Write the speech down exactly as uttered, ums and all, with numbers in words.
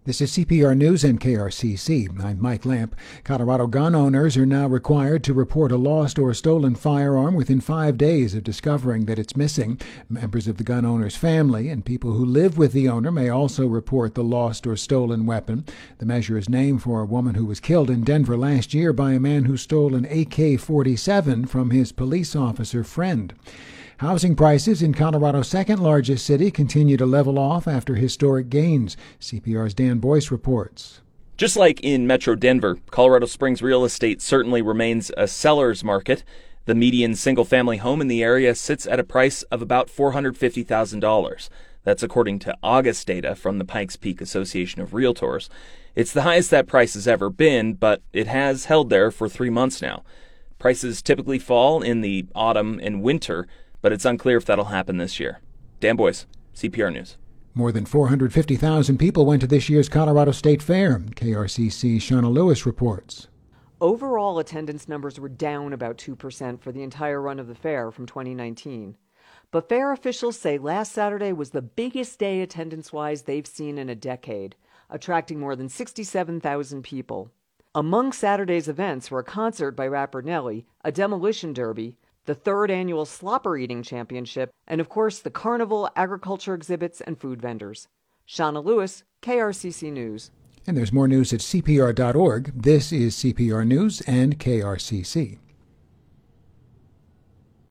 This is C P R News and K R C C. I'm Mike Lamp. Colorado gun owners are now required to report a lost or stolen firearm within five days of discovering that it's missing. Members of the gun owner's family and people who live with the owner may also report the lost or stolen weapon. The measure is named for a woman who was killed in Denver last year by a man who stole an A K forty-seven from his police officer friend. Housing prices in Colorado's second-largest city continue to level off after historic gains. C P R's Dan Boyce reports. Just like in Metro Denver, Colorado Springs real estate certainly remains a seller's market. The median single-family home in the area sits at a price of about four hundred fifty thousand dollars. That's according to August data from the Pikes Peak Association of Realtors. It's the highest that price has ever been, but it has held there for three months now. Prices typically fall in the autumn and winter, but it's unclear if that'll happen this year. Dan Boyce, C P R News. More than four hundred fifty thousand people went to this year's Colorado State Fair. K R C C's Shauna Lewis reports. Overall attendance numbers were down about two percent for the entire run of the fair from twenty nineteen. But fair officials say last Saturday was the biggest day attendance-wise they've seen in a decade, attracting more than sixty-seven thousand people. Among Saturday's events were a concert by rapper Nelly, a demolition derby, the third annual Slopper Eating Championship, and of course the carnival, agriculture exhibits, and food vendors. Shauna Lewis, K R C C News. And there's more news at C P R dot org. This is C P R News and K R C C.